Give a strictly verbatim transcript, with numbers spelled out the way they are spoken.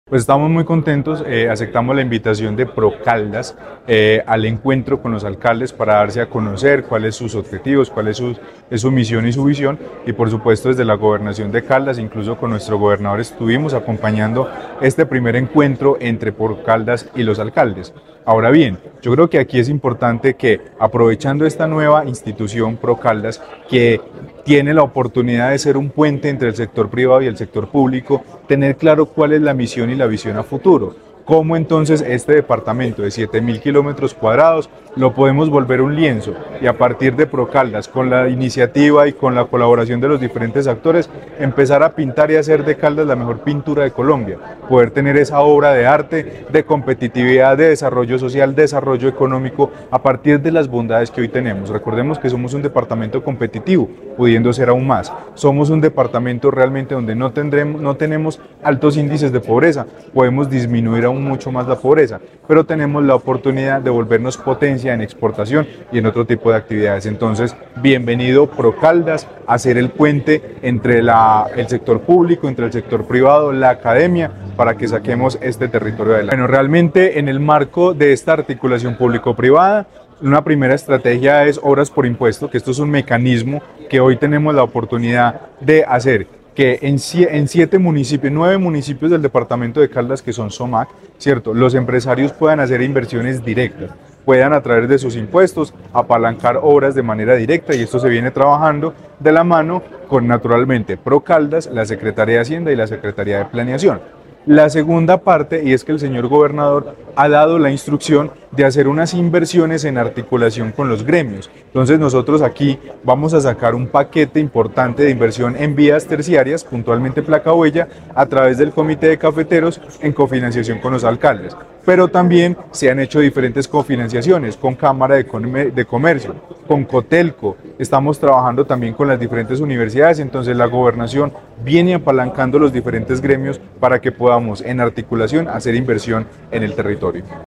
Pues estamos muy contentos, eh, aceptamos la invitación de ProCaldas eh, al encuentro con los alcaldes para darse a conocer cuáles son sus objetivos, cuál es su, es su misión y su visión, y por supuesto desde la gobernación de Caldas, incluso con nuestro gobernador estuvimos acompañando este primer encuentro entre ProCaldas y los alcaldes. Ahora bien, yo creo que aquí es importante que, aprovechando esta nueva institución ProCaldas, que tiene la oportunidad de ser un puente entre el sector privado y el sector público, tener claro cuál es la misión y la visión a futuro. Cómo entonces este departamento de siete mil kilómetros cuadrados lo podemos volver un lienzo, y a partir de ProCaldas, con la iniciativa y con la colaboración de los diferentes actores, empezar a pintar y hacer de Caldas la mejor pintura de Colombia, poder tener esa obra de arte, de competitividad, de desarrollo social, desarrollo económico, a partir de las bondades que hoy tenemos. Recordemos que somos un departamento competitivo, pudiendo ser aún más. Somos un departamento realmente donde no, tendremos, no tenemos altos índices de pobreza, podemos disminuir aún mucho más la pobreza, pero tenemos la oportunidad de volvernos potencia en exportación y en otro tipo de actividades. Entonces, bienvenido ProCaldas a ser el puente entre la, el sector público, entre el sector privado, la academia, para que saquemos este territorio adelante. Bueno, realmente en el marco de esta articulación público-privada, una primera estrategia es obras por impuesto, que esto es un mecanismo que hoy tenemos la oportunidad de hacer, que en, en siete municipios, nueve municipios del departamento de Caldas, que son SOMAC, ¿cierto?, los empresarios puedan hacer inversiones directas, puedan a través de sus impuestos apalancar obras de manera directa, y esto se viene trabajando de la mano con, naturalmente, ProCaldas, la Secretaría de Hacienda y la Secretaría de Planeación. La segunda parte, y es que el señor gobernador ha dado la instrucción de hacer unas inversiones en articulación con los gremios. Entonces nosotros aquí vamos a sacar un paquete importante de inversión en vías terciarias, puntualmente placa huella, a través del Comité de Cafeteros en cofinanciación con los alcaldes. Pero también se han hecho diferentes cofinanciaciones con Cámara de, Comer de Comercio, con Cotelco, estamos trabajando también con las diferentes universidades, entonces la gobernación viene apalancando los diferentes gremios para que podamos en articulación hacer inversión en el territorio.